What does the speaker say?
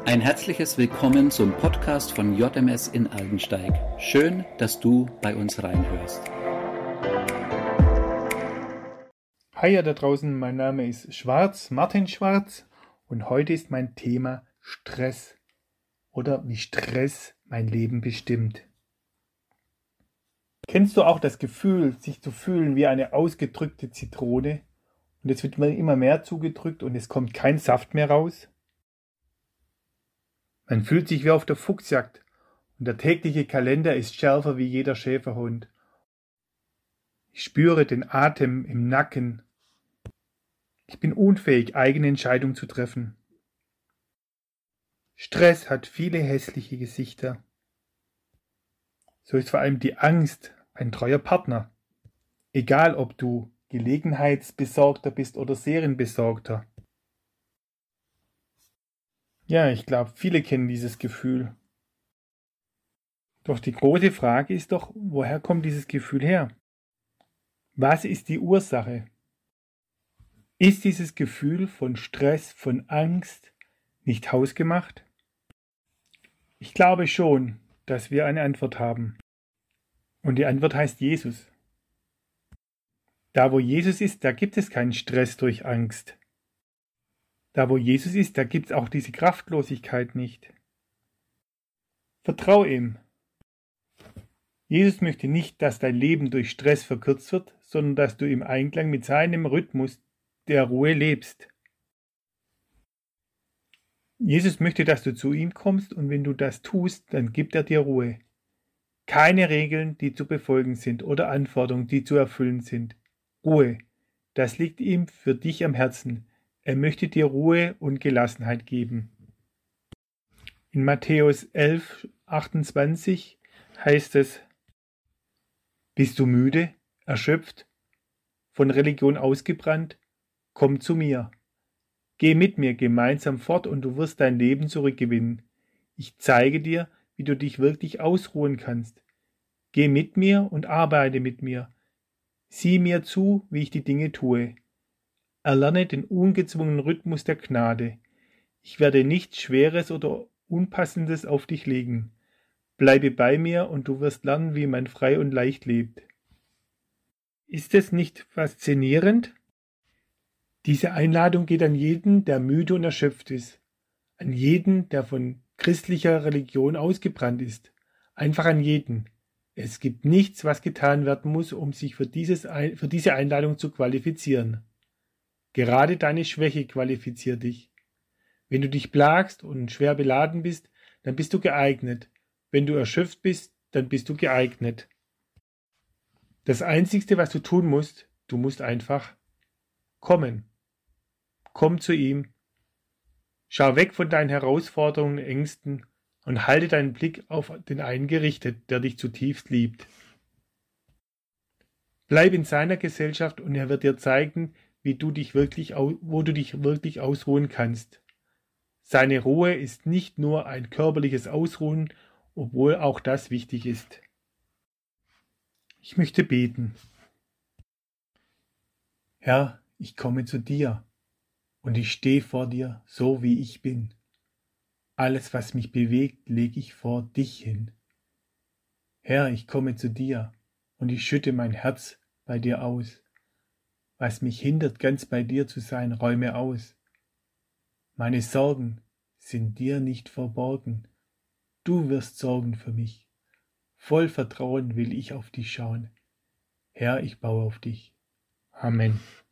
Ein herzliches Willkommen zum Podcast von JMS in Aldensteig. Schön, dass du bei uns reinhörst. Hi ihr da draußen, mein Name ist Schwarz, Martin Schwarz, und heute ist mein Thema Stress oder wie Stress mein Leben bestimmt. Kennst du auch das Gefühl, sich zu fühlen wie eine ausgedrückte Zitrone und es wird immer mehr zugedrückt und es kommt kein Saft mehr raus? Man fühlt sich wie auf der Fuchsjagd und der tägliche Kalender ist schärfer wie jeder Schäferhund. Ich spüre den Atem im Nacken. Ich bin unfähig, eigene Entscheidungen zu treffen. Stress hat viele hässliche Gesichter. So ist vor allem die Angst ein treuer Partner. Egal, ob du Gelegenheitsbesorgter bist oder Serienbesorgter. Ja, ich glaube, viele kennen dieses Gefühl. Doch die große Frage ist doch, woher kommt dieses Gefühl her? Was ist die Ursache? Ist dieses Gefühl von Stress, von Angst nicht hausgemacht? Ich glaube schon, dass wir eine Antwort haben. Und die Antwort heißt Jesus. Da, wo Jesus ist, da gibt es keinen Stress durch Angst. Da, wo Jesus ist, da gibt es auch diese Kraftlosigkeit nicht. Vertrau ihm. Jesus möchte nicht, dass dein Leben durch Stress verkürzt wird, sondern dass du im Einklang mit seinem Rhythmus der Ruhe lebst. Jesus möchte, dass du zu ihm kommst, und wenn du das tust, dann gibt er dir Ruhe. Keine Regeln, die zu befolgen sind, oder Anforderungen, die zu erfüllen sind. Ruhe, das liegt ihm für dich am Herzen. Er möchte dir Ruhe und Gelassenheit geben. In Matthäus 11, 28 heißt es: Bist du müde, erschöpft, von Religion ausgebrannt? Komm zu mir. Geh mit mir gemeinsam fort und du wirst dein Leben zurückgewinnen. Ich zeige dir, wie du dich wirklich ausruhen kannst. Geh mit mir und arbeite mit mir. Sieh mir zu, wie ich die Dinge tue. Erlerne den ungezwungenen Rhythmus der Gnade. Ich werde nichts Schweres oder Unpassendes auf dich legen. Bleibe bei mir und du wirst lernen, wie man frei und leicht lebt. Ist es nicht faszinierend? Diese Einladung geht an jeden, der müde und erschöpft ist. An jeden, der von christlicher Religion ausgebrannt ist. Einfach an jeden. Es gibt nichts, was getan werden muss, um sich für diese Einladung zu qualifizieren. Gerade deine Schwäche qualifiziert dich. Wenn du dich plagst und schwer beladen bist, dann bist du geeignet. Wenn du erschöpft bist, dann bist du geeignet. Das Einzige, was du tun musst, du musst einfach kommen. Komm zu ihm. Schau weg von deinen Herausforderungen und Ängsten und halte deinen Blick auf den einen gerichtet, der dich zutiefst liebt. Bleib in seiner Gesellschaft und er wird dir zeigen, wo du dich wirklich ausruhen kannst. Seine Ruhe ist nicht nur ein körperliches Ausruhen, obwohl auch das wichtig ist. Ich möchte beten. Herr, ich komme zu dir und ich stehe vor dir, so wie ich bin. Alles, was mich bewegt, lege ich vor dich hin. Herr, ich komme zu dir und ich schütte mein Herz bei dir aus. Was mich hindert, ganz bei dir zu sein, räume aus. Meine Sorgen sind dir nicht verborgen. Du wirst sorgen für mich. Voll Vertrauen will ich auf dich schauen. Herr, ich baue auf dich. Amen.